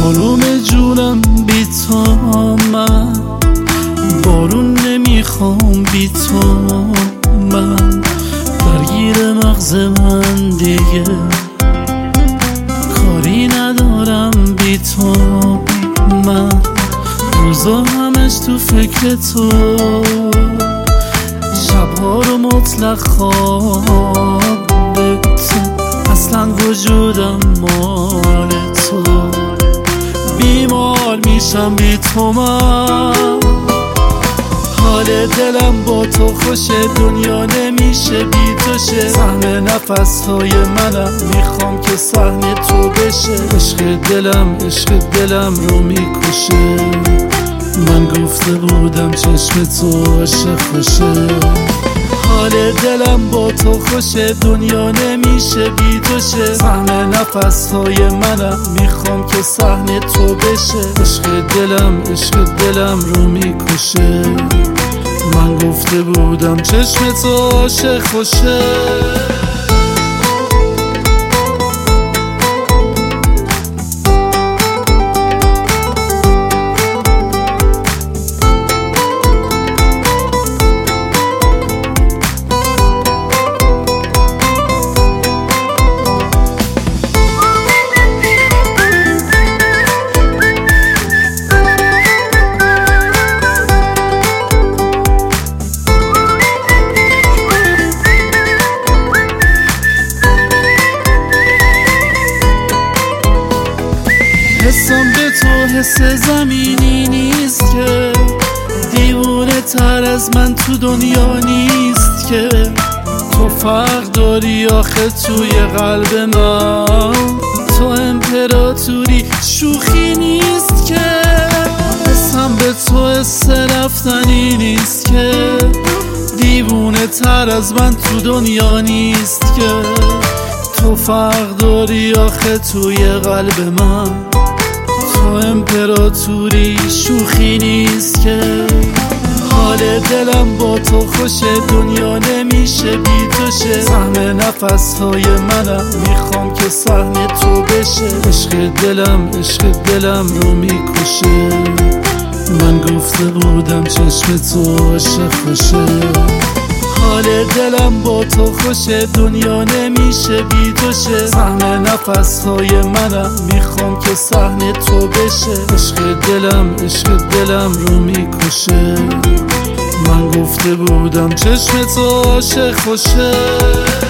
آروم جونم بی تو، من بارون نمیخوام بی تو، من درگیر مغز من دیگه کاری ندارم بی تو، من روزا همش تو فکر تو، شبها رو مطلق خواب تو، اصلا وجودم مال تو، بیمار میشم بی تو، من حال دلم با تو خوشه، دنیا نمیشه بی تو شه، سهم نفسهای منم میخوام که سهم تو بشه، عشق دلم رو میکشه، من گفته بودم چشم تو عاشق خوشه، حال دلم با تو خوشه، دنیا نمیشه بی تو شه، سهم نفسهای منم میخوام که سهم تو بشه، عشق دلم رو میکشه، من گفته بودم چشم تو عاشق خوشه. حسم به تو حس زمینی نیست که، دیوونه تر از من تو دنیا نیست که، تو فرق داری آخه توی قلب من، تو امپراتوری شوخی نیست که، حسم به تو حس رفتنی نیست که، دیوونه تر از من تو دنیا نیست که، تو فرق داری آخه توی قلب من، تو امپراتوری شوخی نیست که، حال دلم با تو خوشه، دنیا نمیشه بی تو شه، سهم نفسهای منم میخوام که سهم تو بشه، عشق دلم رو میکشه، من گفته بودم چشم تو عاشق خوشه، حال دلم با تو خوشه، دنیا نمیشه بی تو شه، سهم نفسهای منم میخوام که سهم تو بشه، عشق دلم رو میکشه، من گفته بودم چشم تو عاشق خوشه.